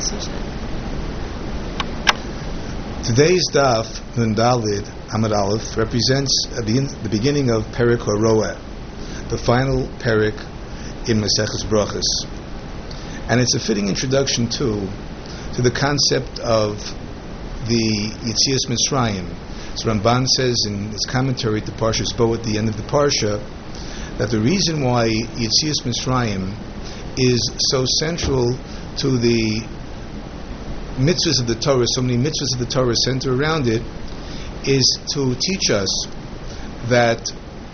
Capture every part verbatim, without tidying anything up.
Today's daf, Nun Dalid, Amud Aleph, represents the beginning of Perek HaRoeh, the final Perek in Maseches Brachos. And it's a fitting introduction, too, to the concept of the Yetzias Mitzrayim. So Ramban says in his commentary to Parshas Bo at the end of the Parsha that the reason why Yetzias Mitzrayim is so central to the mitzvahs of the Torah, so many mitzvahs of the Torah center around it, is to teach us that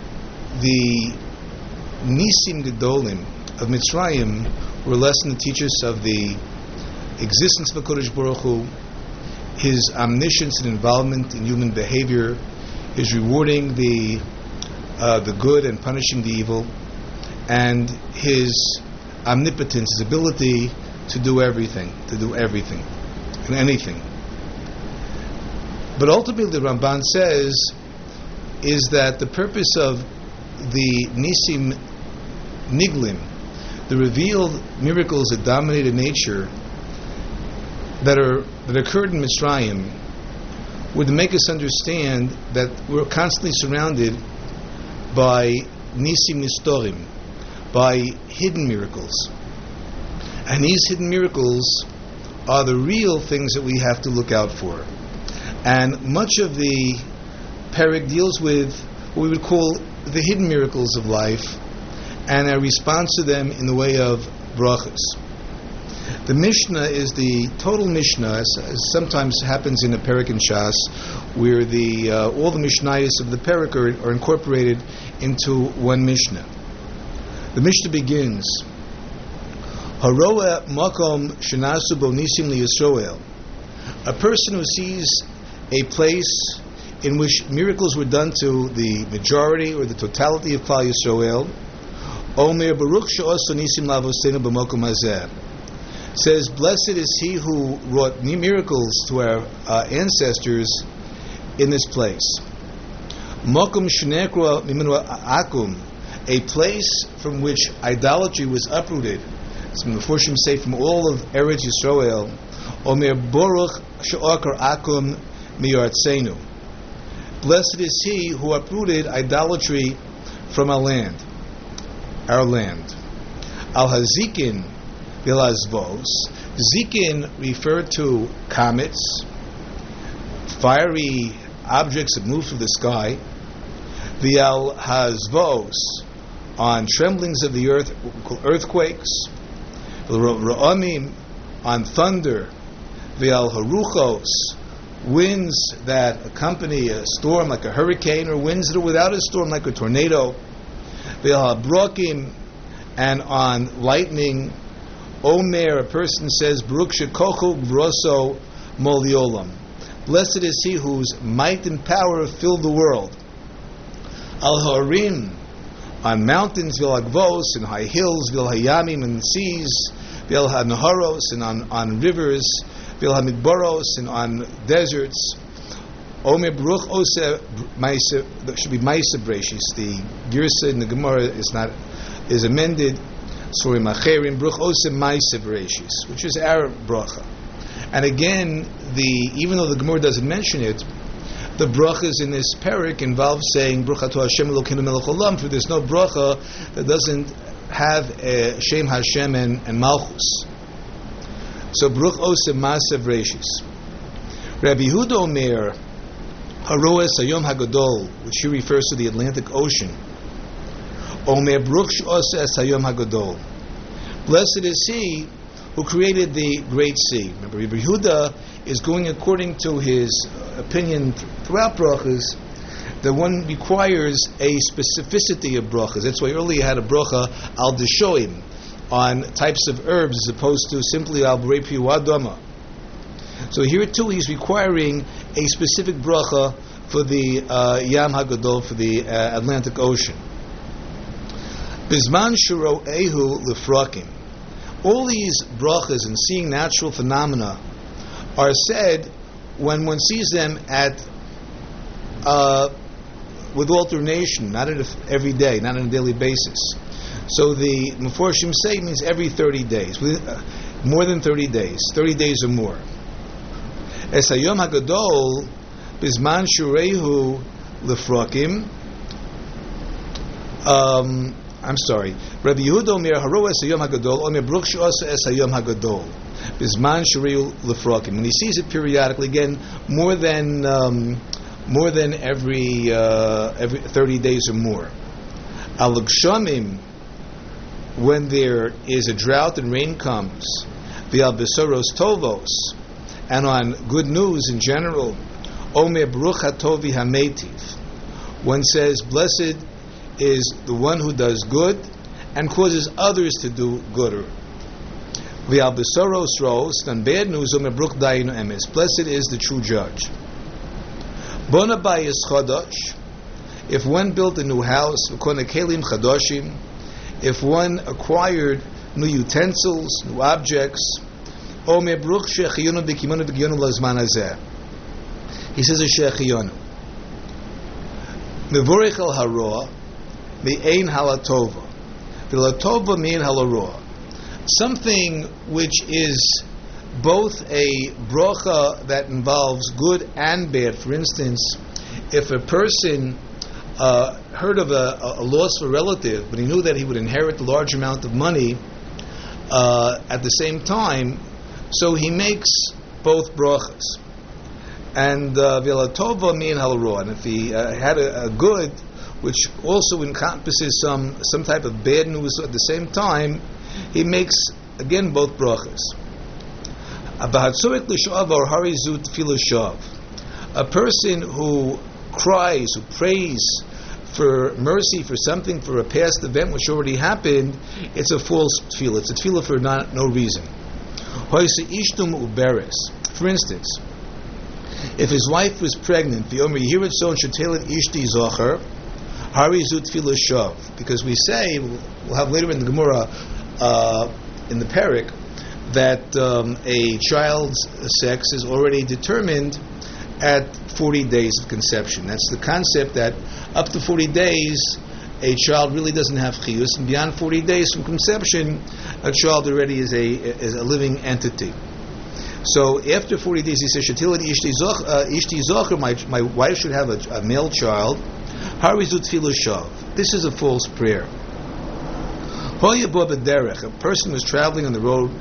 the Nisim Gedolim of Mitzrayim were a lesson to teach us of the existence of HaKadosh Baruch Hu, His omniscience and involvement in human behavior, His rewarding the uh, the good and punishing the evil, and His omnipotence, His ability to do everything, to do everything and anything. But ultimately, the Ramban says is that the purpose of the Nisim Niglim, the revealed miracles that dominated nature, that are that occurred in Mitzrayim, would make us understand that we're constantly surrounded by Nisim Nistorim, by hidden miracles. And these hidden miracles are the real things that we have to look out for. And much of the Perek deals with what we would call the hidden miracles of life and our response to them in the way of brachos. The Mishnah is the total Mishnah, as, as sometimes happens in a Perek in Shas, where the uh, all the Mishnayos of the Perek are, are incorporated into one Mishnah. The Mishnah begins, Haroeh makom shenasu bo nisim liyisroel. A person who sees a place in which miracles were done to the majority or the totality of Klal Yisroel, Omer Baruch she'oso nisim lavoseinu b'mokom hazeh, says, blessed is he who wrought miracles to our uh, ancestors in this place. Mokum shenekra mimenu akum, a place from which idolatry was uprooted. Some Meforshim say from all of Eretz Yisrael, Omer Baruch she'okar akum miyartzenu. Blessed is he who uprooted idolatry from our land, our land. Al hazikin vilazvos. Zikin referred to comets, fiery objects that move through the sky. The al hazvos, on tremblings of the earth, earthquakes. Ra'amim, on thunder. The al haruchos, winds that accompany a storm like a hurricane, or winds that are without a storm like a tornado. The al habrokim, and on lightning. Omer, a person says, Baruch shekochu broso moliolam. Blessed is he whose might and power filled the world. Al harim, on mountains, vil hagvos, and high hills, vil hayamim, and seas, vil hanaharos, and on, on rivers, vil hamidbaros, and on deserts. Omer Baruch ose ma'ase, that should be ma'ase breshis. The girsa in the Gemara is not is amended. Sorry, Macherim Bruch Osem Ma'asev Reishis, which is our bracha. And again, the even though the Gemara doesn't mention it, the brachas in this perek involve saying Bruchato Hashem Elokeinu Melech Olam, for there's no bracha that doesn't have a Shem Hashem and, and Malchus. So Bruch Osem Ma'asev Reishis. Rabbi Yehuda Omer Haroeh Hayom Hagadol, which he refers to the Atlantic Ocean. Omer Baruch she'oseh es hayom hagadol. Blessed is he who created the great sea. Remember, Rabbi Yehuda is going according to his opinion throughout brachas that one requires a specificity of brachas. That's why earlier had a bracha al deshoim on types of herbs as opposed to simply al borei pi u'adama. So here too he's requiring a specific bracha for the uh, Yam Hagadol, for the uh, Atlantic Ocean. Bizman shuro'ehu lefrakim. All these brachas and seeing natural phenomena are said when one sees them at uh, with alternation, not at a, every day, not on a daily basis. So the Meforshim say means every thirty days. more than thirty days, thirty days or more. Es hayom hagadol bizman shureihu lefrokim. Um, I'm sorry. Rabbi Yehuda Omer Haro es hayom hagadol Omer bruch she'asa es hayom hagadol bizman shureihu lefrokim. When he sees it periodically, again, more than um, more than every uh, every thirty days or more. Al Gshamim, when there is a drought and rain comes, v'al besoros tovos, and on good news in general, Omer Baruch HaTovi HaMeitiv, one says, blessed is the one who does good and causes others to do gooder. V'al besoros ros, on bad news, Omer Baruch Dayinu Emes, blessed is the true judge. Bona bayis chodosh, if one built a new house, v'kona kelim chadoshim, if one acquired new utensils, new objects, Omer Baruch she'echiyonu b'kimonu b'kimonu lazman hazeh. He says a she'echiyonu. Mevorech al haroa, me'ein halatova. V'latova me'ein halaroa. Something which is both a bracha that involves good and bad. For instance, if a person uh, heard of a, a loss of a relative, but he knew that he would inherit a large amount of money uh, at the same time, so he makes both brachas. And v'latova me'ein halaroa. And if he uh, had a, a good, which also encompasses some some type of bad news at the same time, he makes again both brachas. A person who cries, who prays for mercy for something, for a past event which already happened, it's a false tefillah. It's a tefillah for not, no reason. For instance, if his wife was pregnant, because we say, we'll have later in the Gemara, uh, in the Perek, that um, a child's sex is already determined at forty days of conception. That's the concept that up to forty days a child really doesn't have chiyus, and beyond forty days from conception a child already is a is a living entity. So after forty days he says, Shetilat ishti zocher, my my wife should have a, a male child. Harizut tefillah shav. This is a false prayer. A person was traveling on the road,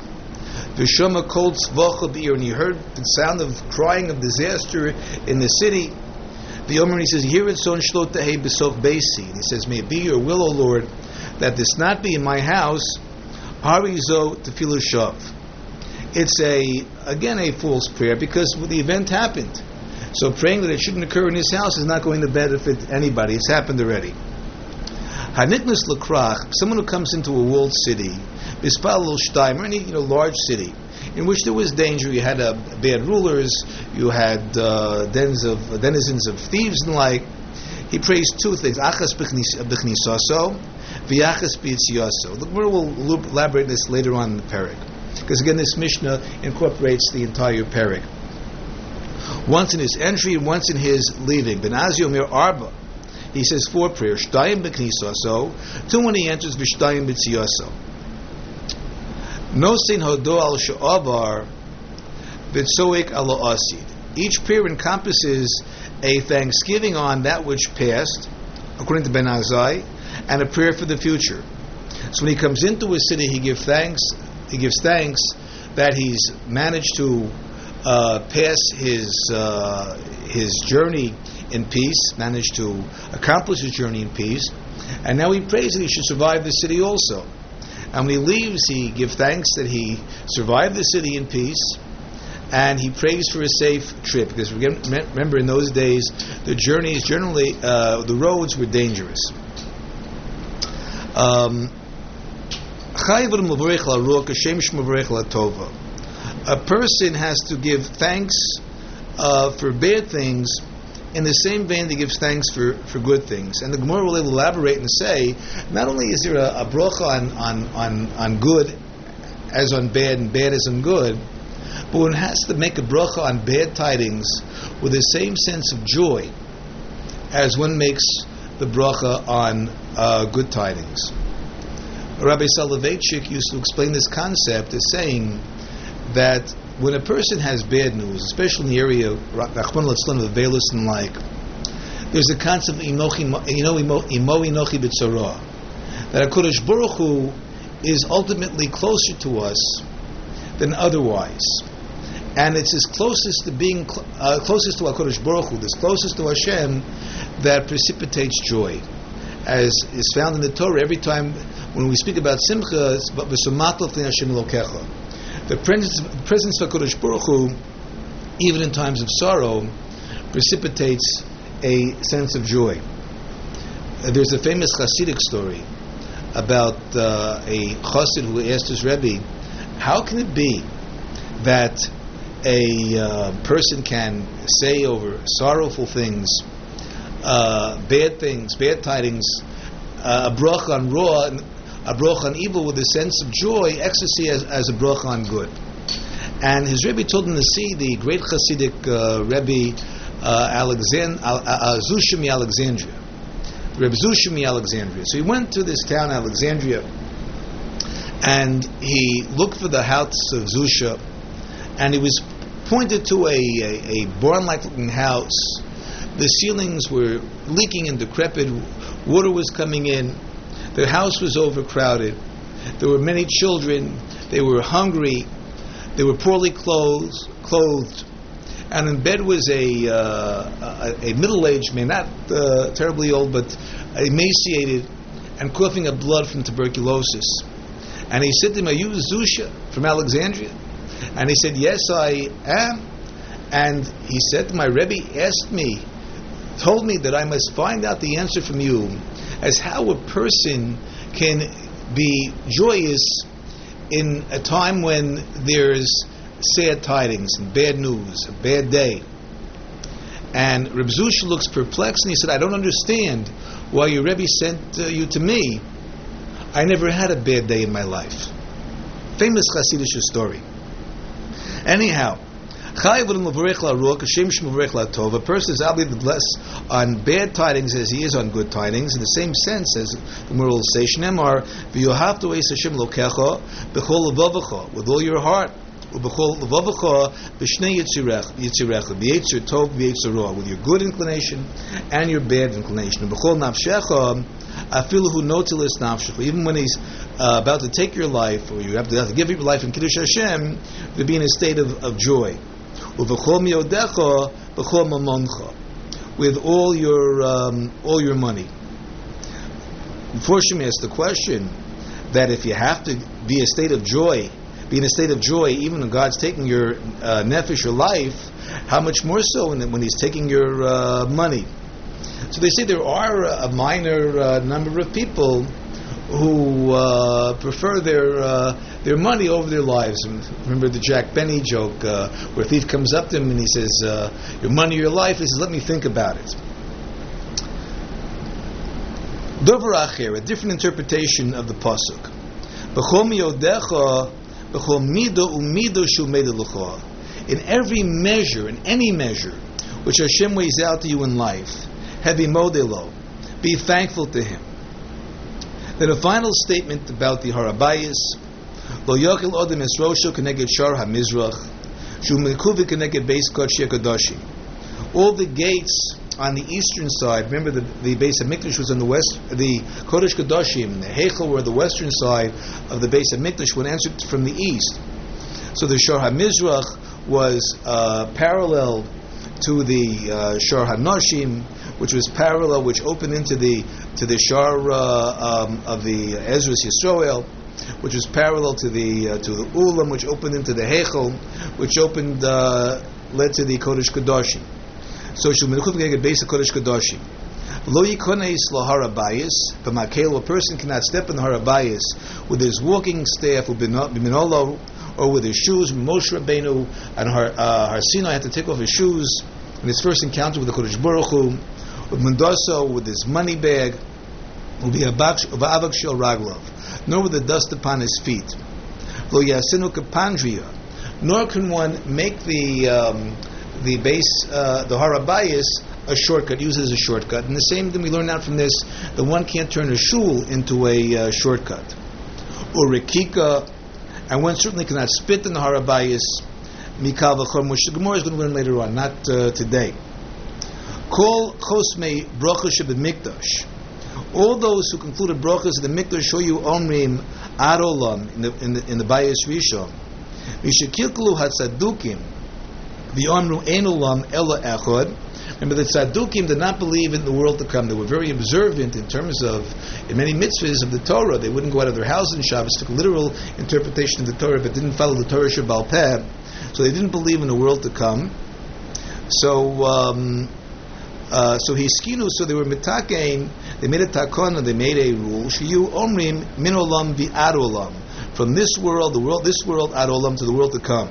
and he heard the sound of crying of disaster in the city. The Omer, he says, "Here it's on shlot tahei b'sof beisi." And he says, "May it be your will, O Lord, that this not be in my house." Harizo tefillah shav. It's a again a false prayer because the event happened. So praying that it shouldn't occur in his house is not going to benefit anybody. It's happened already. Hanitnus l'krach, someone who comes into a walled city, bispal l'shtaim, or any you know large city, in which there was danger. You had uh, bad rulers, you had uh, dens of uh, denizens of thieves and like. He prays two things: achas b'chnisaso, v'achas b'yitziaso. The Gemara will elaborate this later on in the Perek, because again, this Mishnah incorporates the entire Perek. Once in his entry and once in his leaving. Ben Azio Mir Arba. He says four prayers. Shtayim b'knisaso. Two when he enters, v'shtayim b'tziaso. Nosin hodo al she'avar v'tzoik al asid. Each prayer encompasses a thanksgiving on that which passed, according to Ben Azai, and a prayer for the future. So when he comes into a city, he gives thanks. He gives thanks that he's managed to uh, pass his uh, his journey in peace, managed to accomplish his journey in peace, and now he prays that he should survive the city also. And when he leaves, he gives thanks that he survived the city in peace, and he prays for a safe trip, because remember in those days the journeys generally uh, the roads were dangerous. Um, a person has to give thanks uh, for bad things in the same vein that he gives thanks for, for good things. And the Gemara will elaborate and say, not only is there a, a bracha on, on, on, on good as on bad and bad as on good, but one has to make a bracha on bad tidings with the same sense of joy as one makes the bracha on uh, good tidings. Rabbi Soloveitchik used to explain this concept as saying that when a person has bad news, especially in the area of Rachman Litzlan, of Veilus and like, there's a concept of imochi, you know, imo inochi b'tzorah, that HaKadosh Baruch Hu is ultimately closer to us than otherwise. And it's as closest to being uh, closest to HaKadosh Baruch Hu, this closest to Hashem, that precipitates joy. As is found in the Torah, every time when we speak about Simcha, it's v'somatov li Hashem Elokecha. The presence, presence of HaKadosh Baruch Hu, even in times of sorrow, precipitates a sense of joy. Uh, there's a famous Hasidic story about uh, a Chassid who asked his Rebbe, how can it be that a uh, person can say over sorrowful things, uh, bad things, bad tidings, uh, a bracha on raw, a bracha on evil with a sense of joy, ecstasy as, as a bracha on good. And his Rebbe told him to see the great Hasidic uh, Rebbe uh, Alexand- uh, uh, Zushim Alexandria. Rebbe Zushim Alexandria. So he went to this town, Alexandria, and he looked for the house of Zusha, and he was pointed to a, a, a barn-like looking house. The ceilings were leaking and decrepit, water was coming in, the house was overcrowded, there were many children, they were hungry, they were poorly clothed, clothed, and in bed was a, uh, a, a middle-aged man, not uh, terribly old, but emaciated, and coughing up blood from tuberculosis. And he said to him, are you Zusha from Alexandria? And he said, yes, I am. And he said, my Rebbe asked me, told me that I must find out the answer from you as how a person can be joyous in a time when there's sad tidings and bad news, a bad day. And Reb Zusha looks perplexed and he said, I don't understand why your Rebbe sent uh, you to me. I never had a bad day in my life. Famous Hasidic story. Anyhow, a person is obligated to bless on bad tidings as he is on good tidings, in the same sense as the moral will say, Shnemar, v'yohavtu es Hashem lokecha b'chol levavecha, with all your heart, u'b'chol levavecha b'shnei yitzirecha, b'yetzer tov b'yetzer ra, with your good inclination and your bad inclination, u'b'chol nafshecha afilu hu notilis nafshecha, even when he's uh, about to take your life, or you have to, have to give your life in Kiddush Hashem, to be in a state of, of joy. With all your um, all your money. Unfortunately, asked the question that if you have to be in a state of joy, be in a state of joy, even when God's taking your uh, nefesh, your life, how much more so when, when He's taking your uh, money? So they say there are a minor uh, number of people who uh, prefer their uh, their money over their lives. And remember the Jack Benny joke, uh, where a thief comes up to him and he says, uh, "Your money, your life." He says, "Let me think about it." Dover acher, a different interpretation of the pasuk. B'chol miyodecha, b'chol mido umido shu meidelecha. In every measure, in any measure, which Hashem weighs out to you in life, heavy modelo, be thankful to Him. Then a final statement about the Harabayis. Lo yochel odem es rosho keneged shar hamizrach, shu mekuvi keneged beis kodshei kadoshim. All the gates on the eastern side. Remember, the the Beis Hamikdash was on the west. The Kodesh Kadoshim, the Heichel, were the western side of the Beis Hamikdash when answered from the east. So the Shar HaMizrach was uh, parallel to the uh, Shar HaNoshim, which was parallel, which opened into the to the Shar uh, um, of the Ezras Yisroel, which was parallel to the uh, to the Ulam, which opened into the Heichel, which opened uh, led to the Kodesh Kadoshim. So Shumenachut get basic Kodesh Kadoshim. Lo yikoneis laharabayis, b'makel, a person cannot step in the harabayis with his walking staff, or b'minolo, or with his shoes. Moshe Rabbeinu and Har, uh, Har Sinai had to take off his shoes in his first encounter with the Kodesh Baruch Hu. With Mendoso, with his money bag, will be avak shel raglov, nor with the dust upon his feet. Lo yasinu kapandria, nor can one make the um, the base, uh, the harabayis, a shortcut, uses a shortcut. And the same thing we learn out from this, that one can't turn a shul into a uh, shortcut. or Rekika, and one certainly cannot spit in the Harabayis, Mikal V'chom, which the Gemara is going to learn later on, not uh, today. Kol Chosmei Brocha Sheb'Mikdash. All those who concluded brachas in the Mikdash show you Omrim Arolam in the in the in the Bayis Rishon. Mishakilkulu Hatzadukim V'Omru Einolam Ela Echad. Remember, the Tzaddukim did not believe in the world to come. They were very observant in terms of, in many mitzvahs of the Torah. They wouldn't go out of their house in Shabbos, took literal interpretation of the Torah, but didn't follow the Torah Shebaal Peh. So they didn't believe in the world to come. So, um, uh, so hiskinu. So they were mitakein. They made a takana. They made a rule. Shiyu omrim min olam v'ad olam. From this world, the world, this world, ad olam, to the world to come.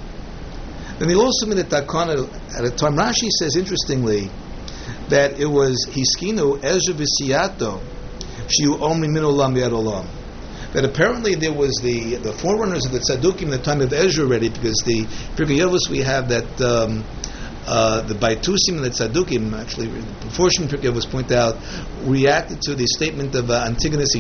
Then they also made a takana at a time. Rashi says interestingly that it was hiskinu Ezra v'siyato shiyu omrim min olam v'ad olam. That apparently there was the the forerunners of the tzaddukim in the time of Ezra already, because the Pirkei Avos we have that um, uh, the Baitusim and the tzaddukim, actually the portion of Pirkei Avos point out, reacted to the statement of uh, Antigonus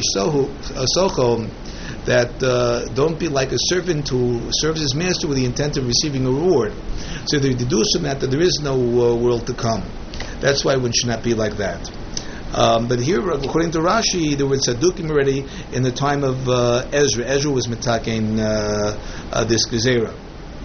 Isocho that uh, don't be like a servant who serves his master with the intent of receiving a reward. So they deduce from that that there is no uh, world to come. That's why one should not be like that. Um, but here, according to Rashi, there were tzaddukim already in the time of uh, Ezra. Ezra was mitakein uh, uh, this gezerah.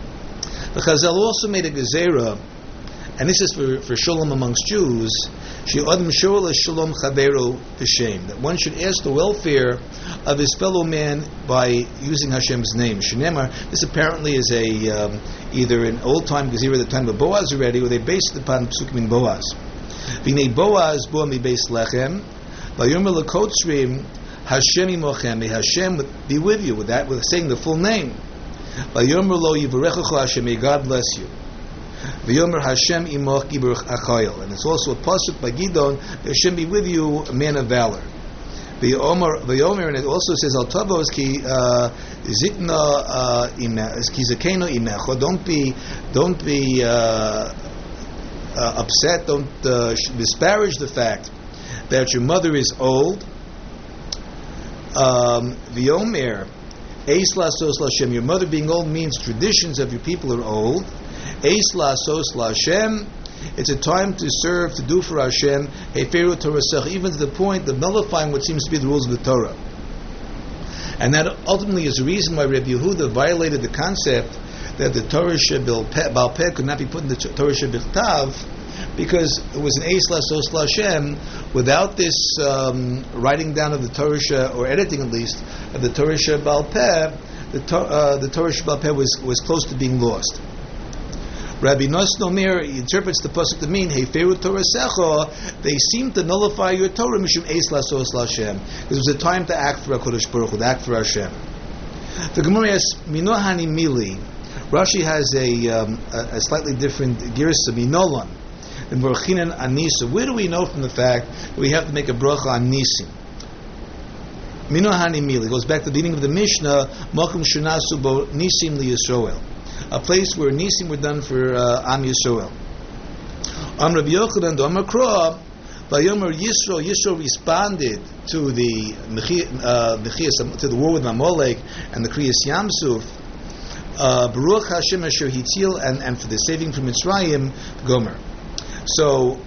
The Chazal also made a gezerah, and this is for, for shalom amongst Jews. She adam shoel shalom chavero b'shem, that one should ask the welfare of his fellow man by using Hashem's name. Shenemar. This apparently is a um, either an old time gezerah, the time of Boaz already, or they based it upon psukim in Boaz. V'nei Boaz bo mi beis lechem, v'yomer lekotzrim Hashem imochem. May Hashem be with you, with that, with saying the full name. V'yomer lo yivarechachu Hashem. May God bless you. V'yomer Hashem imoch giberach achayil. And it's also a pasuk by Gidon. Hashem be with you, a man of valor. V'yomer, v'yomer, and it also says al tavos ki zikna imech ki zakeno imecho. Don't be, don't be. Uh, Uh, upset, don't uh, disparage the fact that your mother is old. V'yomer, Eis lasos l'Hashem. Your mother being old means traditions of your people are old. Eis lasos l'Hashem. It's a time to serve, to do for Hashem. Heferu Torah, even to the point of nullifying what seems to be the rules of the Torah. And that ultimately is the reason why Rabbi Yehuda violated the concept that the Torah Shebaal Peh could not be put in the Torah Shebichtav, because it was an Eis Lasos L'Hashem. Without this um, writing down of the Torah She, or editing at least, of the Torah Shebaal Peh, the, uh, the Torah Shebaal Peh was, was close to being lost. Rabbi Nosson Omer interprets the pasuk to mean Heferu Torah Secho. They seem to nullify your Torah mishum Eis Lasos L'Hashem. It was a time to act for HaKadosh Baruch Hu, to act for Hashem. The Gemara asks Minohani Mili. Rashi has a, um, a, a slightly different girsa, minolan, and Borchinan Anisa. Where do we know from the fact that we have to make a bracha on Nisim? Minohani Mili goes back to the beginning of the Mishnah, Makom Shunasu Bo Nisim Li Yisroel, a place where Nisim were done for uh, Am Yisroel. Am Rabbi Yochanan do Amar Kroa, Vayomer Yisro. Yisro responded to the uh, to the war with Amalek and the Kriyas Yamsuf. Uh, Baruch Hashem Asher Hitzil, and and for the saving from Mitzrayim, Gomer. So,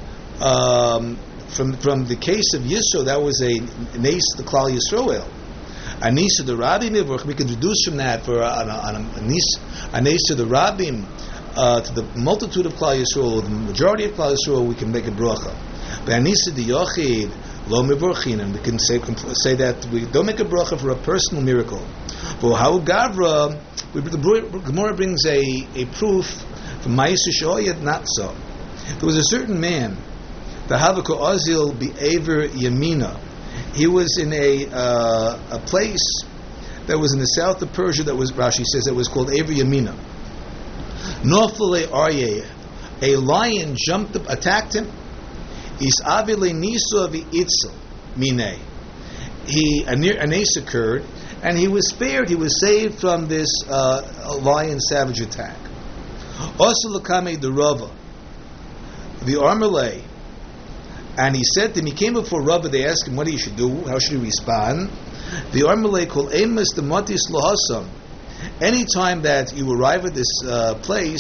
um, from from the case of Yisro, that was a Nes the Klal Yisroel. A Nes of the Rabbim, we can deduce from that for a, a, a, Nes a Nes of the Rabbim uh, to the multitude of Klal Yisroel, the majority of Klal Yisroel, we can make a bracha. But a Nes of the Yochid, Lo Mevorchin, and we can say say that we don't make a bracha for a personal miracle. But how Gavra. The Gemara brings a, a proof from Ma'aser She'oyed, not so. There was a certain man, the Havako Ozil Be'aver Yamina. He was in a uh, a place that was in the south of Persia that was, Rashi says, that was called Aver Yamina. Nofle Aryeh, a lion jumped up, attacked him. Is Avile Nisa V'itzel Mine. He, a, near, an ace occurred, and he was spared, he was saved from this uh, lion savage attack. Also Lakame the Rava, the Armalay, and he said to him, he came before Rava, they asked him what he should do, how should he respond? The Armalei called Amos the Matis Lahasam. Anytime that you arrive at this uh, place,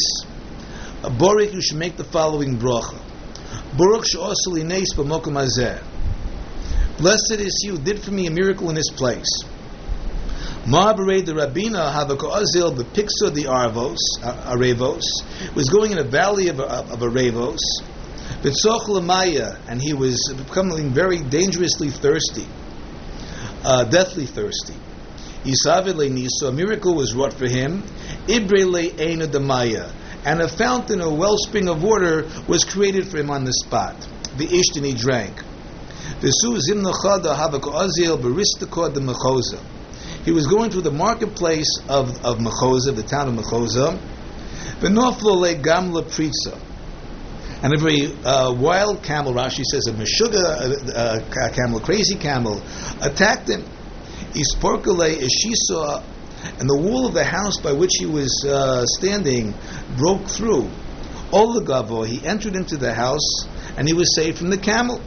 a Borik, you should make the following bracha. Baruch she'oseli neis b'mokum hazeh. Blessed is he who did for me a miracle in this place. Ma'abarei the Rabina Havako Azil b'piksa the Arvos, uh, Arevos, was going in a valley of, of, of Arevos, b'tzoch l'maya, and he was becoming very dangerously thirsty, uh, deathly thirsty. Yisavile Nisa, a miracle was wrought for him. Ibrele Eina Damaya, and a fountain, a wellspring of water, was created for him on the spot. The Ishtan he drank. V'su Zimnachada Havako Azil b'ristakod the Mechoza. He was going through the marketplace of, of Mechoza, the town of Mechoza. V'noflo le Gamla Pritza. And a very uh, wild camel, Rashi says, a meshuga, a, a, a camel, a crazy camel, attacked him. Isporkale Ishisa, and the wall of the house by which he was uh, standing broke through. All the gavo, he entered into the house, and he was saved from the camel.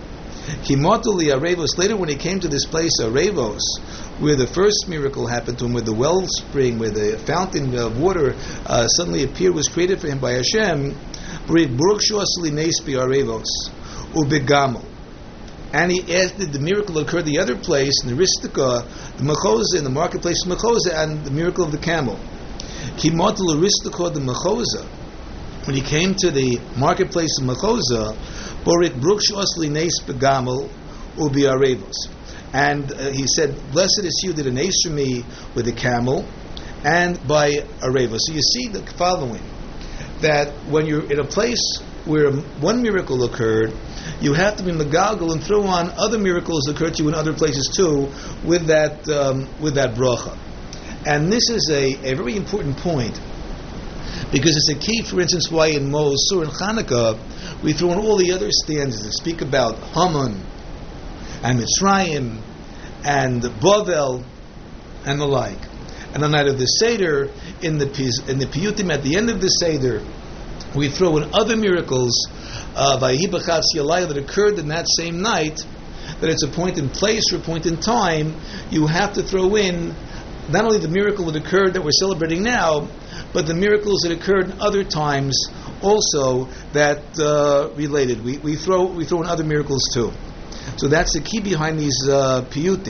Kimotoli Arevos, later when he came to this place, Arevos, where the first miracle happened to him, where the wellspring, where the fountain of water uh, suddenly appeared, was created for him by Hashem, Baruch Shuasli Nespi Arevos, Ubegamel. And he asked, did the miracle occur the other place, in the Ristika, the Mechoza, in the marketplace of Mechoza, and the miracle of the camel. Kimotel Ristika, the Mechoza. When he came to the marketplace of Mechoza, Borik Bruch Osli Nes Begamel Ubi Arevos. And uh, he said, blessed is you that did an ace for me with a camel and by Arevos. So you see the following, that when you're in a place where one miracle occurred, you have to be megalgal and throw on other miracles that occur to you in other places too, with that um, with that bracha. And this is a, a very important point, because it's a key, for instance, why in Mos Sur and Chanukah we throw in all the other stanzas that speak about Haman and Mitzrayim and Bavel and the like. And on the night of the Seder, in the in the Piyutim at the end of the Seder, we throw in other miracles uh, by Hibachatz Yalayah that occurred in that same night, that it's a point in place or a point in time. You have to throw in not only the miracle that occurred that we're celebrating now, but the miracles that occurred in other times also that uh, related. We we throw we throw in other miracles too. So that's the key behind these uh, piyutim.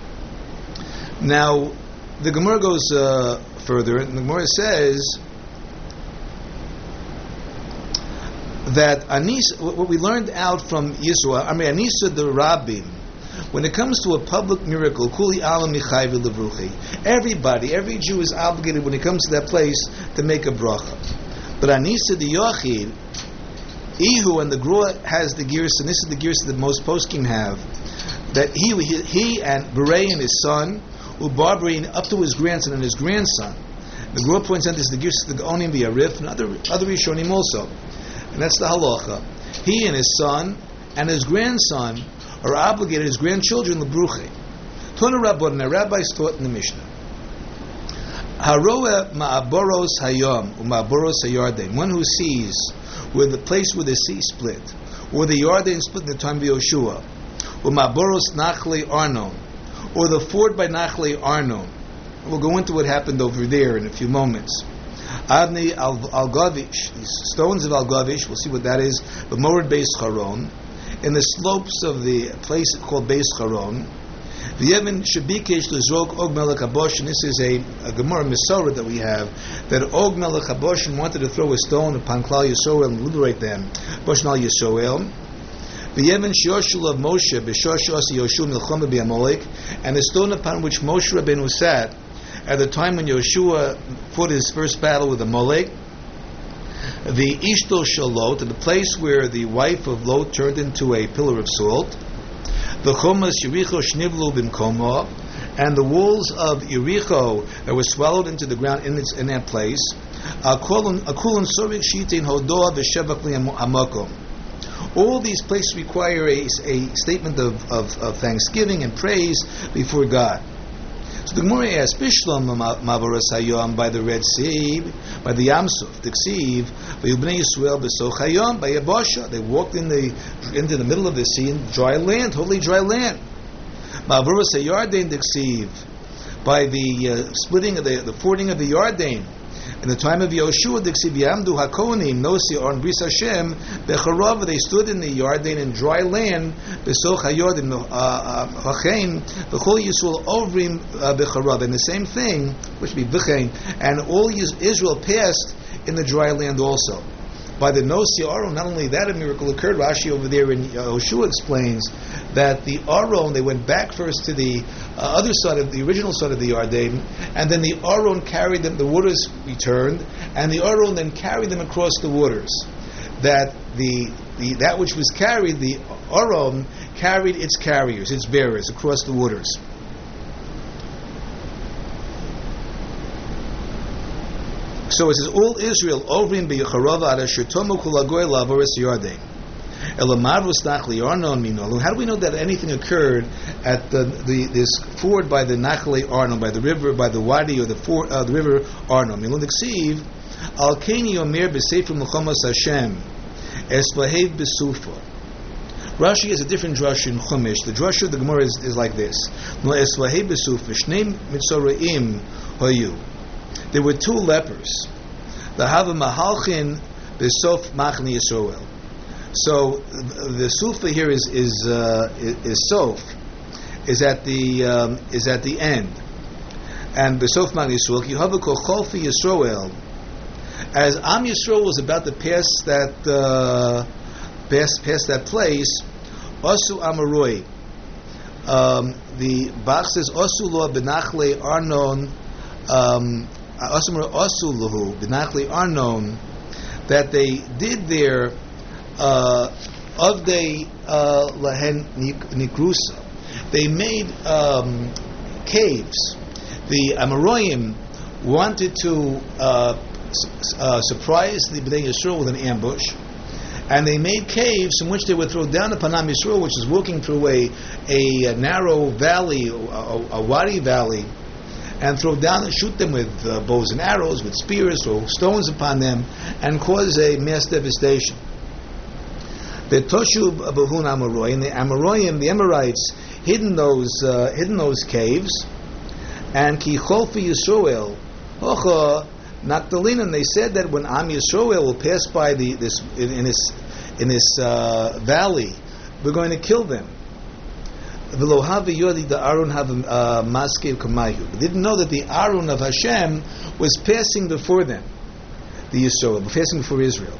Now, the Gemara goes uh, further, and the Gemara says that Anis, what we learned out from Yisroel, I mean Anisa the Rabbim, when it comes to a public miracle, Kuli Alam Michayv Levruchi, everybody, every Jew is obligated when it comes to that place to make a bracha. But Anisa the Yochid, Ihu, and the Grua has the gears, and this is the gears that most poskim have, that he he, he and Berei and his son, Ubarbari up to his grandson and his grandson. The Grua points out this is the gears of the Gaonim V'Arif and other other Rishonim also, and that's the halacha. He and his son and his grandson are obligated, his grandchildren, lebruche. Tona Rabbon, the rabbis taught in the Mishnah. Haroeh ma'aboros hayom u'ma'aboros hayarden. One who sees where the place where the sea split, or the Yarden split in the time of Yoshua, or Maboros Nachle Arnon, or the ford by Nachle Arnon. We'll go into what happened over there in a few moments. Adni Al-Gavish, these stones of Al-Gavish, we'll see what that is, the Mored Beis Charon, in the slopes of the place called Beis Charon. The Yevin Shabikesh Lizrok Og Melech Habosh, and this is a, a Gemara Mesorah that we have, that Og Melech Habosh wanted to throw a stone upon Klal Yisrael and liberate them. Bosh Nal Yisrael. The Yevin Shoshul of Moshe, B'Shosh Osi Yoshua Milchama B'Amalek, and the stone upon which Moshe Rabbeinu sat at the time when Yoshua fought his first battle with Amalek. The Ishto Shalot, the place where the wife of Lot turned into a pillar of salt. The Chomas Yericho Shnivlu Bimkomo, and the walls of Yericho that were swallowed into the ground in its in that place. Akulun Sorik Shitin Hodoa V'Shevakli Amakom. All these places require a, a statement of, of, of thanksgiving and praise before God. So the Gemara asks, Bishlam Mavaras Hayom, by the Red Sea, by the Yamsuf, the Ksiv, by Bnei Yisrael, B'Soch Hayom, by Yabasha. They walked in the into the middle of the sea in dry land, totally dry land. Ma'avura Yarden Diksiv, by the uh, splitting of the, the fording of the Yarden. In the time of Yoshua, Diksiv Yamdu Hakonim Nosi on Bris Hashem Becharava, they stood in the Yarden in dry land. Besoch Hayordim Hachein Bechol Yisrael Ovrim Becharava, and the same thing, which would be Bechein, and all Israel passed in the dry land also. By the Nosi Aron, not only that a miracle occurred. Rashi over there in Yoshua explains that the Aron, they went back first to the uh, other side of the original side of the Yarden, and then the Aron carried them, the waters returned, and the Aron then carried them across the waters. That the, the that which was carried, the Aron carried its carriers, its bearers across the waters. So it says, all Israel ovrim b'yecharava ad asher tomu kol hagoy la'avoris Yarden. Elamarvus nachli Arnon minolu. How do we know that anything occurred at the, the this ford by the Nachli Arnon, by the river, by the wadi or the ford, uh, the river Arnon? Milun diksiv al keni omer b'sefer Melchamos Hashem esplahev b'sufa. Rashi has a different drush in Chumash. The drush of the Gemara is, is like this: No esplahev b'sufa shnei mitzoraim hoyu. There were two lepers. The Hava Mahalchin B'Sof Machni Yisroel. So the Sufa here is is uh, is, is Sof, is at the um, is at the end, and B'Sof Machni Yisroel Yehava Kocholfi Yisroel. As Am Yisroel was about to pass that uh, pass pass that place, Osu Amaroi. Um, the Bach says Osu Lo Benachle Arnon. Um, Asuluhu Binachli are known that they did their of they lahen nikrusa. They made um, caves. The Amoraim wanted to uh, uh, surprise the Bnei Yisrael with an ambush, and they made caves in which they would throw down upon Am Yisrael, which is walking through a a, a narrow valley, a, a, a wadi valley, and throw down and shoot them with uh, bows and arrows, with spears, throw stones upon them, and cause a mass devastation. The Toshub Abahun Amoroi, and the Amoroim, the Amorites, hidden those uh, hidden those caves, and Ki Cholfi Yisroel, Ocha Nakdalinan. They said that when Am Yisroel will pass by the this in, in this in this uh, valley, we're going to kill them. They didn't know that the Arun of Hashem was passing before them, the Yisroel, passing before Israel.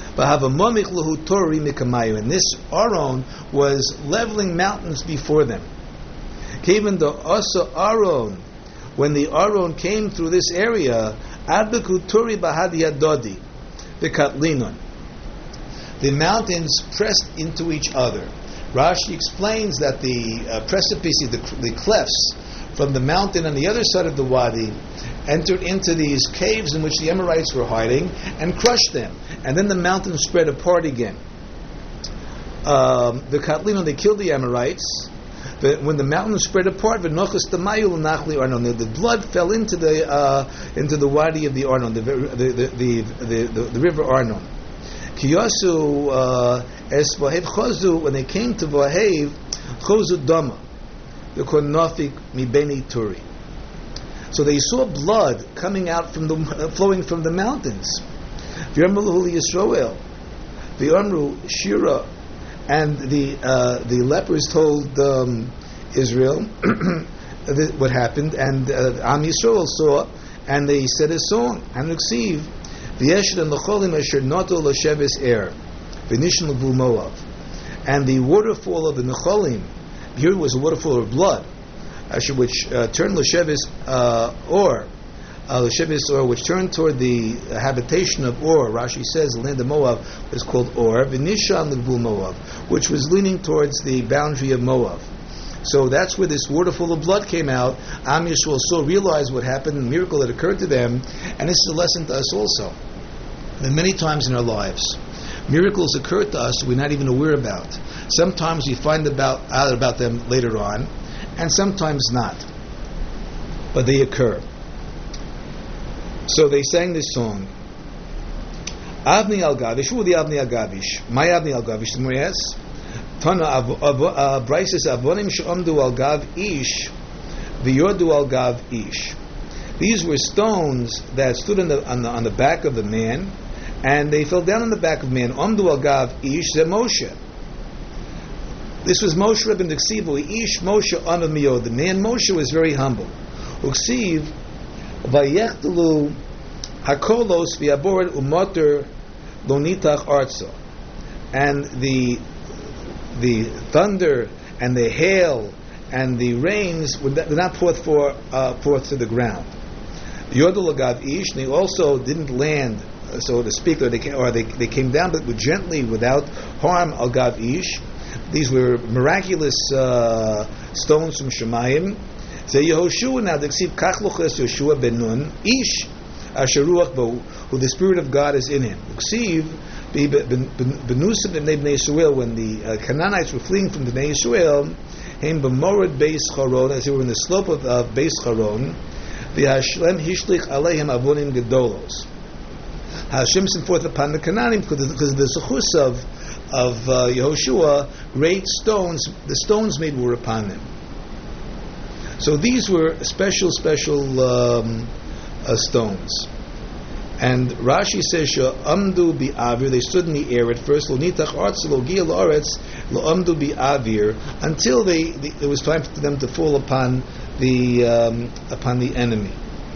And this Arun was leveling mountains before them. Even the Asa Arun, when the Arun came through this area, the mountains pressed into each other. Rashi explains that the uh, precipices, the, the clefts from the mountain on the other side of the wadi, entered into these caves in which the Amorites were hiding and crushed them. And then the mountain spread apart again. Um, the Katlin, they killed the Amorites. The, when the mountain spread apart, the the blood fell into the uh, into the wadi of the Arnon, the the the the, the, the, the river Arnon. Kiyasu es Vahev Chozu, when they came to Vahev, Chozu Dama, the Konofik Mibeni Turi. So they saw blood coming out from the uh, flowing from the mountains. V'yamru Yisroel, v'yamru Shira, and the uh, the lepers told um, Israel what happened, and uh, Am Yisrael saw, and they said a song, Hanuksiv. And the waterfall of the Necholim, here was a waterfall of blood, which uh, turned Leshevis uh, Or, uh, Leshevis Or, which turned toward the habitation of Or. Rashi says the land of Moab was called Or, V'nishan l'gvul Moab, which was leaning towards the boundary of Moab. So that's where this waterfall of blood came out. Am Yisrael saw, realized what happened, the miracle that occurred to them, and this is a lesson to us also. That many times in our lives, miracles occur to us we're not even aware about. Sometimes we find about, out about them later on, and sometimes not. But they occur. So they sang this song. Avni al Gavish. Who were the Avni al Gavish? My Avni al Gavish. The Gemara asks, Tana Braises Avonim she'amdu al gav ish v'yordu al gav ish. These were stones that stood on the, on the on the back of the man, and they fell down on the back of the man. Amdu al gav ish ze Moshe. This was Moshe Rabbeinu Uksiv ish Moshe anav miyod. The man Moshe was very humble. Uksiv vayechtelu hakolos v'yabored umoter lo nitach arzo. And the the thunder and the hail and the rains were not poured for uh, forth to the ground. Yodel agav ish, and they also didn't land, so to speak, or they came, or they, they came down, but gently, without harm. Agav ish, these were miraculous uh, stones from Shemayim. Ze Yehoshua now the ksiv kach loches Yehoshua ben Nun ish asher ruach bo, who the spirit of God is in him. Ksiv benusim b'nei bnei Yisrael, when the uh, Canaanites were fleeing from the bnei Yisrael, came b'morad beis Charon, as they were in the slope of uh, beis Charon. V'Hashem hishlich aleihim avonim gedolos. Hashem sent forth upon the Canaanim because of the zechus of of uh, Yehoshua, great stones. The stones made war upon them. So these were special, special um, uh, stones. And Rashi says, "Amdu bi avir." They stood in the air at first. Lo nitach artz lo gia la'aretz lo amdu bi avir, until they, they it was time for them to fall upon the um, upon the enemy.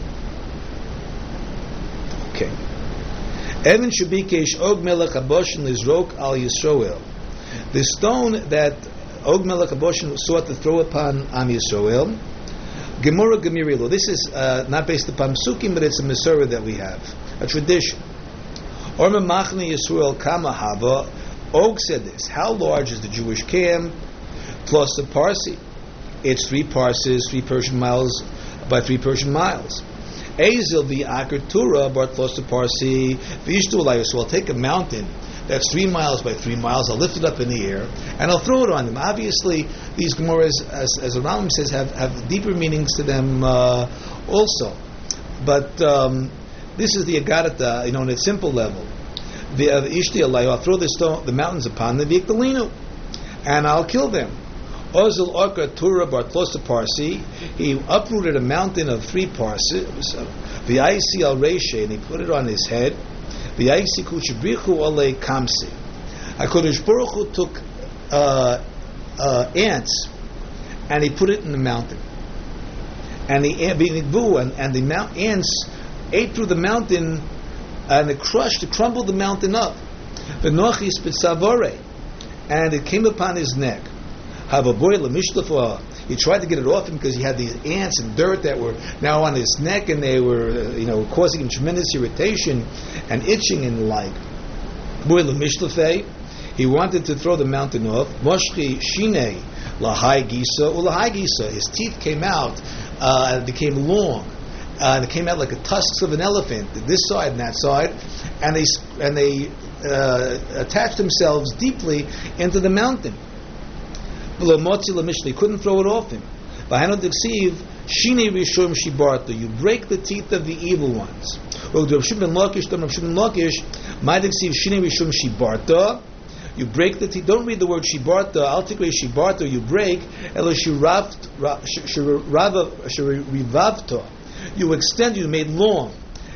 Okay. Evan shubikesh og melech haboshin lizrok al Yisroel. The stone that Og melech haboshin sought to throw upon Am Yisroel. Gemara Gemirilo. This is uh, not based upon Psukim, but it's a Masorah that we have, a tradition. Orma Machne Yisrael Kama Hava. Og said this: how large is the Jewish camp plus the Parsi? It's three parses, three Persian miles by three Persian miles. Ezel v'akar Tura bartlos the Parsi v'ishtu alayos. So I'll take a mountain that's three miles by three miles. I'll lift it up in the air and I'll throw it on them. Obviously, these Gemaras, as, as the Rambam says, have, have deeper meanings to them uh, also. But um, this is the Agadata, you know, on a simple level. The ishti alayo. I'll throw the stone, the mountains upon them, v'iktalinu, and I'll kill them. Ozil Orka Tura Bartlosa Parsi, he uprooted a mountain of three parses, the Aisi al Reshe, and he put it on his head. The Aisi Kuchibrichu Ole Kamsi. HaKadosh Baruch Hu took uh, uh, ants and he put it in the mountain. And the and, and the mount, ants ate through the mountain and it crushed, it crumbled the mountain up. The Nochis Pitzavore, and it came upon his neck. He tried to get it off him because he had these ants and dirt that were now on his neck, and they were, uh, you know, causing him tremendous irritation and itching and the like. He wanted to throw the mountain off. Moshchi shine lahai gisa ulahai gisa. His teeth came out uh, and became long. Uh, and it came out like the tusks of an elephant, this side and that side, and they and they uh, attached themselves deeply into the mountain. He couldn't throw it off him. You break the teeth of the evil ones. You break the teeth. Don't read the word shibarta. I'll take away shibarta. You break. You extend. You made long.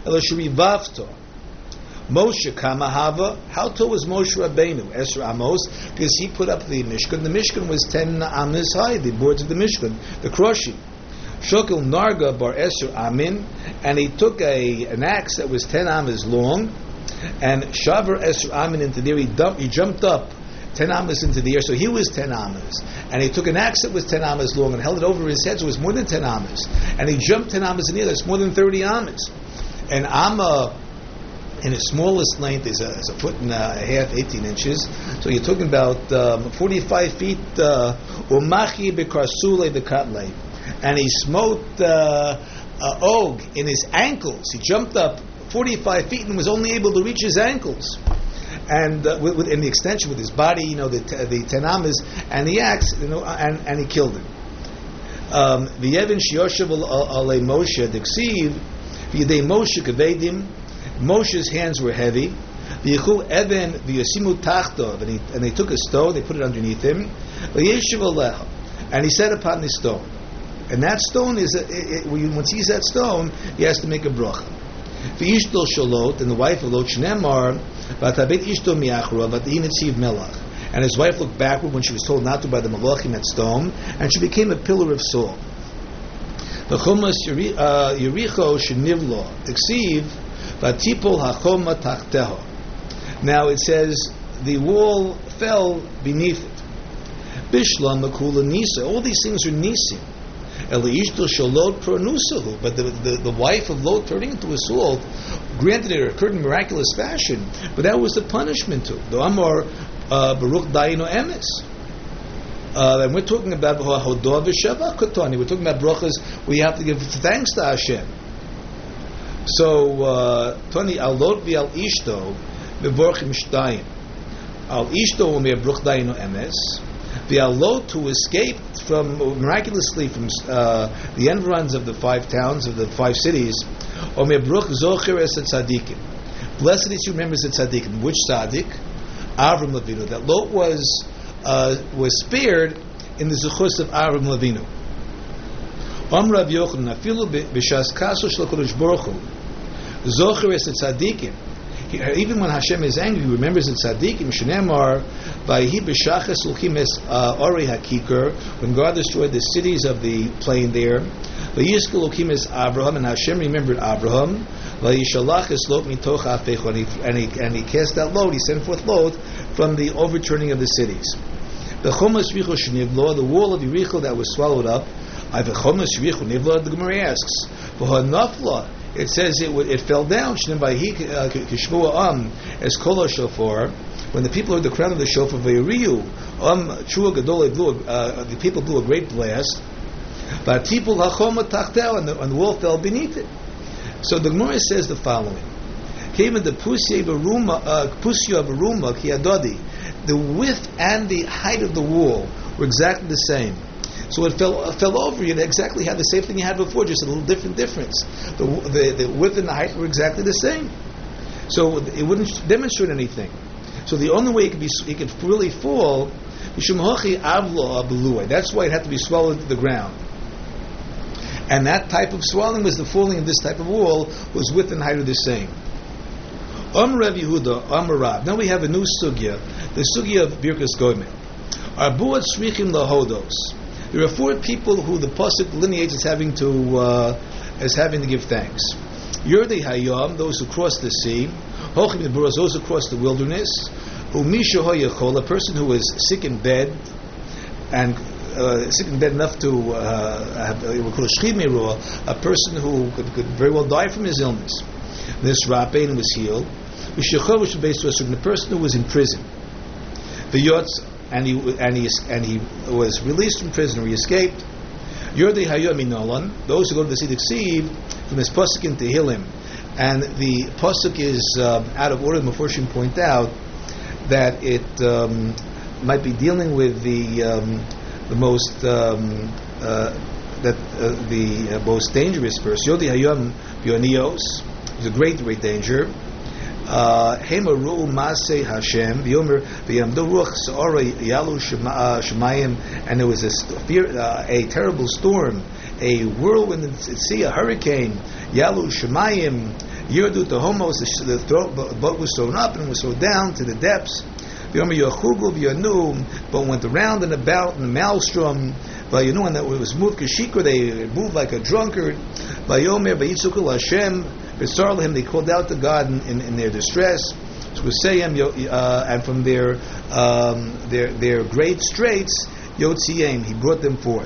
Moshe Kamahava. How tall was Moshe Rabbeinu? Esra Amos, because he put up the Mishkan. The Mishkan was ten amas high, the boards of the Mishkan, the Kroshim. Shokil Narga bar Esra Amin, and he took a an axe that was ten amas long, and Shavar Esra Amin into there. He, dumped, he jumped up ten amas into the air, so he was ten amas, and he took an axe that was ten amas long and held it over his head, so it was more than ten amas, and he jumped ten amas in the air. That's more than thirty amas, and Amma. In its smallest length is a, is a foot and a half, eighteen inches. So you're talking about um, forty-five feet. Umachi bekarsule bekatle, and he smote uh, uh, Og in his ankles. He jumped up forty-five feet and was only able to reach his ankles, and uh, with, with, in the extension with his body, you know, the the tenamas and the axe, you know, and, and he killed him. The Yevin Shioshav ale Moshe Diksiv V'yedei Moshe Kavedim. Moshe's hands were heavy. V'yichu even v'yasimu tachtov, and he and they took a stone, they put it underneath him. V'yeshiv alecha, and he sat upon the stone. And that stone is a, it, it, once he sees that stone, he has to make a bracha. V'yishto shalot, and the wife of Lot Shnemar, v'atabet ishto miachra, v'at'inetziv melach. And his wife looked backward when she was told not to by the malachim at stone, and she became a pillar of salt. The chumas Yericho shenivlo tiksiv v'tipol hachoma tachteho. Now it says the wall fell beneath it. Bishlam makula nisa. All these things are nisim. Eliishto shalot pronusahu. But the, the the wife of Lot turning into a salt, granted it occurred in miraculous fashion, but that was the punishment too. The Amar Baruch Dayino Emes. Uh, and we're talking about Hodah v'Sheva Kotani. We're talking about brachas where you have to give thanks to Hashem. So, Tony Alot v'Al Ishto v'Borchim Shtayim. Al Ishto Omer Baruch Dayino Emes. V'Alot, who escaped from miraculously from uh, the environs of the five towns of the five cities. Omer Baruch Zocher es Tzadikim. Blessed is who remembers the Tzadikim. Which Tzadik? Avram Avinu. That Lot was. Uh, was spared in the zuchus of Avram Avinu. Om Rav Yochanan afilu b'shas kaso shel Kodesh Baruch Hu zocher es tzadikim. Even when Hashem is angry, he remembers the tzadikim. Shenemar vayhi b'shachas ulchim es ori hakikar, when God destroyed the cities of the plain there. Vayiskel ulchim es Abraham, and Hashem remembered Abraham. Vayishalach es Lot mitoch afecho, and he and he cast out Lot. He sent forth Lot from the overturning of the cities. The Chomas Yericho shenivlo, the wall of Yericho that was swallowed up. I the Chomas Yericho nivlo. The Gemara asks, v'hanafla. It says it it fell down. Shnei kishmua am as kol shofar. When the people heard the crown of the shofar, v'yiriu am chua gadol blew. The people blew a great blast. But people hachoma tachtel, and the wall fell beneath it. So the Gemara says the following: came in the pusya baruma, pusya baruma kiadodi. The width and the height of the wall were exactly the same. So it fell uh, fell over you. It exactly had the same thing you had before, just a little different difference. The, the, the width and the height were exactly the same. So it wouldn't demonstrate anything. So the only way it could be, it could really fall, that's why it had to be swallowed to the ground. And that type of swallowing was the falling of this type of wall, was width and height are the same. Om Rav Yehuda, Om Rav. Now we have a new sugya, the sugya of Birkas Goyim. Arbuat Srichim Lahodos. There are four people who the pasuk delineates as having to uh, as having to give thanks. Yerdei Hayam, those who cross the sea. Hochim Neburos, those who cross the wilderness. Umisha Hoyachol, a person who is sick in bed and uh, sick in bed enough to uh, have a person who could, could very well die from his illness. This Rabbein was healed. The person who was in prison, the Yotz, and he and he and he was released from prison, or he escaped. Yordei Hayom Inolan, those who go to the Siddiq Siv from this pasuk in Tehillim, and the pasuk is um, out of order. The Meforshim point out that it um, might be dealing with the um, the most um, uh, that uh, the uh, most dangerous verse. Yordei Hayom Bionios is a great, great danger. Hemaru Masei Hashem V'Yomer V'Yamdu Ruach Sa'ora Yalu Shemayim, and there was a, fear, uh, a terrible storm, a whirlwind at sea, a hurricane. Yalu Shemayim Yirdu Tehomos, the boat was thrown up and was thrown down to the depths. V'Yomer Yochugu V'Yanu, but went around and about in the maelstrom. V'Yanu, and that it was moved kashikra, they moved like a drunkard. V'Yomer V'Yitzukul Hashem. Him, they called out to God in, in, in their distress. So we say him, uh, and from their um, their their great straits, Yotziyim, he brought them forth.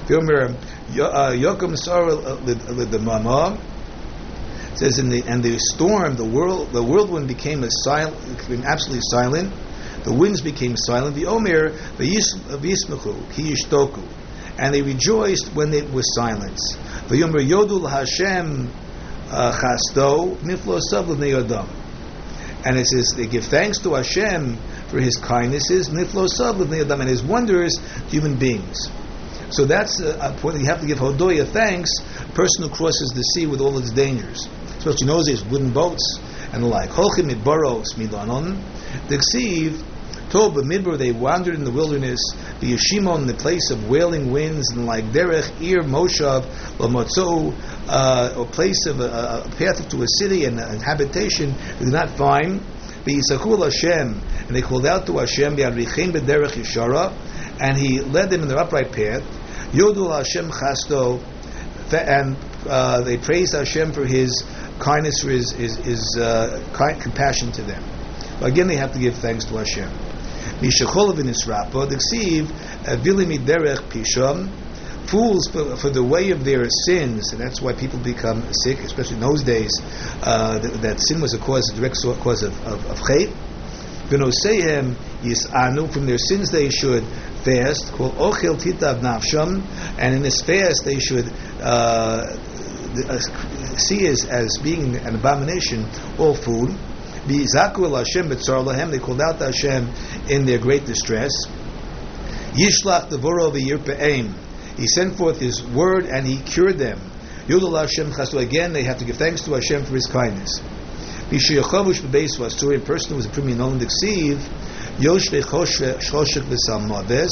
Yokum Sarah the Mama says in the and the storm, the world the whirlwind became a silent, became absolutely silent. The winds became silent. The Omer the Yismachu Ki Yishtoku, and they rejoiced when it was silence. The Yomer Yodul Hashem. Chasto niflo sav l'nei adam, and it says they give thanks to Hashem for His kindnesses, niflo sav l'nei adam, and His wonders to human beings. So that's a point. You have to give hodoya thanks. A person who crosses the sea with all its dangers, especially nowadays wooden boats and the like. Holchim midbaros milanon. The Ksiv told the midbar they wandered in the wilderness, the Yeshimon in the place of wailing winds, and like derech ir moshav lamotzo, uh, a place of a, a path to a city and a habitation they did not find. The Yisachul Hashem, and they called out to Hashem, B'Yadrichem b'derech yishara, and He led them in the upright path. Yodul Hashem chasto, and uh, they praised Hashem for His kindness, for His His, his uh, kind, compassion to them. But again, they have to give thanks to Hashem. Mishachol v'nisrapo d'ksiv avili miderech pisham. Fools for, for the way of their sins, and that's why people become sick, especially in those days. Uh, that, that sin was a cause, a direct cause of of, of chet. V'nosehem yis'anu, from their sins they should fast. Kol ochel titav nafsham, and in this fast they should uh, see as as being an abomination all food. Bizaku el Hashem b'tzar lahem, they called out to Hashem in their great distress. Yishlach devoro v'yirpe'em, He sent forth His word and He cured them. Yodel Hashem chastu, again they have to give thanks to Hashem for His kindness. Bishayachavush b'beis v'asturi, a person who was a premium known to Ksiv, Yoshve choshek v'salmades,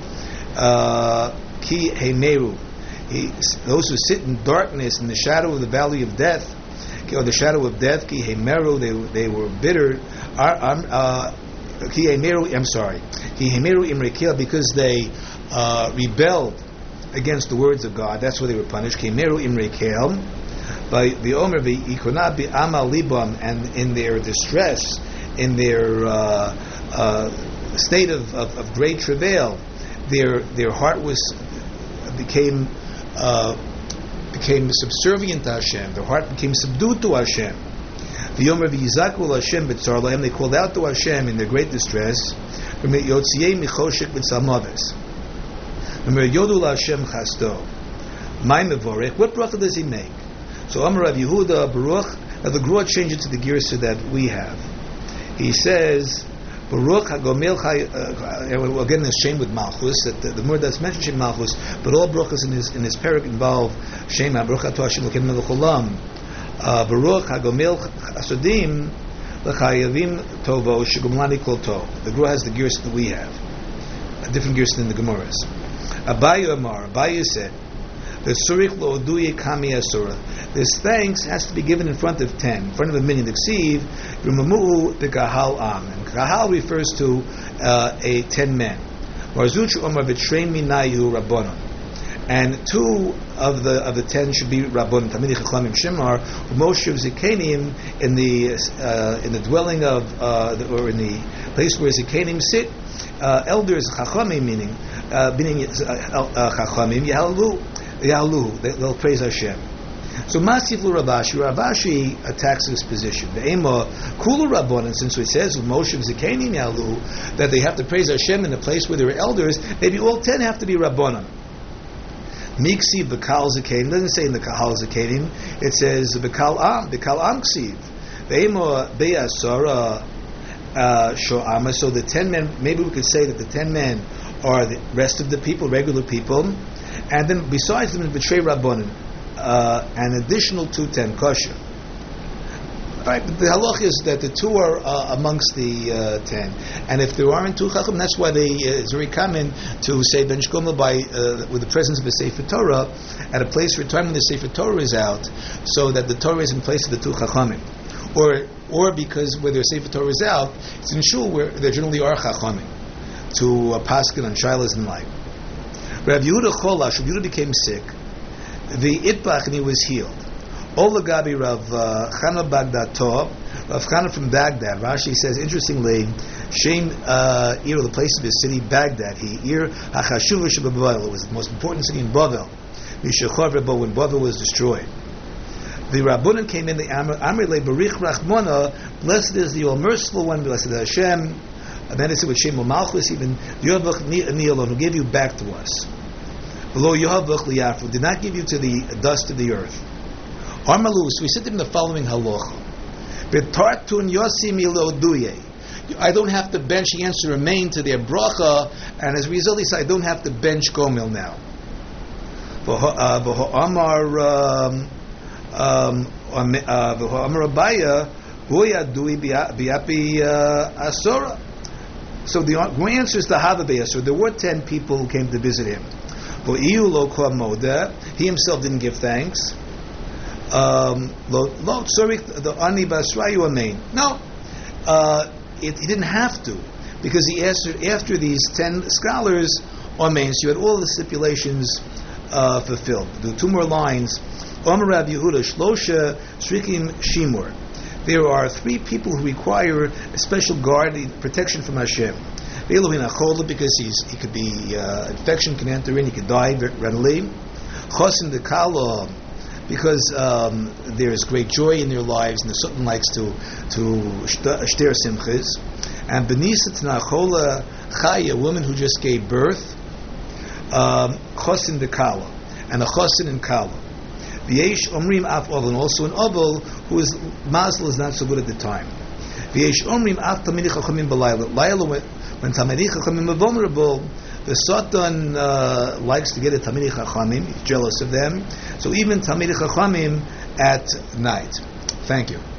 ki heimeru, those who sit in darkness in the shadow of the valley of death, or the shadow of death, ki heimeru, they they were bitter. Uh, ki heimeru, I'm sorry, ki heimeru imrekel, because they uh, rebelled against the words of God. That's why they were punished. Kemeru imrekel, by the Omer v'ikona bi'amal libam, and in their distress, in their uh, uh, state of, of, of great travail, their their heart was became uh, became subservient to Hashem. Their heart became subdued to Hashem. The Omer v'yizaku Hashem b'tzar lahem, they called out to Hashem in their great distress. From yotziyei michoshek b'tzalmades. Remember, Yodul Hashem chasto. My mevorech. What bracha does he make? So Amar Rav Yehuda Baruch. Now the Gruach changes to the girsa that we have. He says Baruch Hagomel Chay. Uh, again, this shame with Malchus. That the, the more that's mentioned Shem Malchus, but all brachas in his in his parak involve Shem Baruch Ato Hashem Lokem Melech Olam. Baruch Hagomel Asodim L'Chayavim Tovo Shegumlani Kol Tov. The Gruach has the girsa that we have. A different girsa than the Gemaras. Abayu Amar, Abayu said, the Surich Lo Oduye Kami Asura. This thanks has to be given in front of ten, in front of a minyan. The Ksiv, Rumamu the Kahal Am. And Kahal refers to uh, a ten men. Marzuch Omar Vitrein Minayu Rabbonon. And two of the of the ten should be Rabbonon. Tamidi Chachamim Shemar, Moshe Zikanim, in the uh, in the dwelling of uh, the, or in the place where Zikanim sit. Uh, elders Chachamim, meaning uh, meaning Chachamim Yahalu Yahalu, they'll praise Hashem. So Masif Lu Ravashi, Ravashi attacks this position. The Ema Kulu Rabbanan, since it says Moshe Zikanim Yahalu that they have to praise Hashem in a place where there are elders, maybe all ten have to be Rabbanan. Miksi Bekal Zikanim doesn't say in the Kahal Zikanim, it says Bekal Am, Bekal Am Ksiv. The Ema Beyasara. Uh, Sho'ama. So the ten men, maybe we could say that the ten men are the rest of the people, regular people, and then besides them, betray Rabbanan, uh, an additional two ten kosher. Right, but the halach is that the two are uh, amongst the uh, ten, and if there aren't two chacham, that's why they uh, it's very common to say ben shkomal by uh, with the presence of a sefer Torah at a place for a time when the sefer Torah is out, so that the Torah is in place of the two chachamim. Or, or because where their Sefer Torah is out, it's in shul where there generally are chachamim to uh, paskin and shilas and like. Rav Yehuda Cholash, Rav Yehuda became sick. The itbach, and he was healed. Ola Gabi Rav Chana Bagdad Tov, Rav Chana from Baghdad. Rashi says, interestingly, Shem uh, Ir, the place of his city, Baghdad. He Ir Hachashuva Shebavel. It was the most important city in Bavel. Mishachor Rebo, when Bavel was destroyed. The Rabbanan came in, the Amr Le Barich Rachmona, blessed is the All Merciful One, blessed is Hashem. And then it said with Shem Malchus, even Yohavach Ni'alon, who gave you back to us. Below Yohavach Liyafu, did not give you to the dust of the earth. Armalus, we sit in the following halacha. Betartun Yosim Iloduye. I don't have to bench the answer remain to their bracha, and as a result, he said, I don't have to bench Gomil now. V'ho Amar. Um, Um, Amar Abaya, Boyadui biapi asora. So the answer is the Havabe. So there were ten people who came to visit him. But he himself didn't give thanks. Um, no, uh, it, he didn't have to, because he asked after these ten scholars, Amen. So you had all the stipulations uh, fulfilled. The two more lines. Omer Rav Yehuda Shlosha Shrikim Shimur. There are three people who require a special guard, protection from Hashem. Elohim Achola, because he's, he could be uh, infection can enter in, he could die readily. Chosin de Kala, because um, there is great joy in their lives, and the Sultan likes to to shter simchas. And Benisat Nachola Chaya, a woman who just gave birth. Chosin de Kala, and a Chosin in Kala. V'yesh omrim af ovel, and also an ovel who is mazel is not so good at the time. V'yesh omrim af tamidei chachamim b'layla. Layla, when tamidei chachamim are vulnerable, the Satan uh, likes to get at tamidei chachamim. He's jealous of them. So even tamidei chachamim at night. Thank you.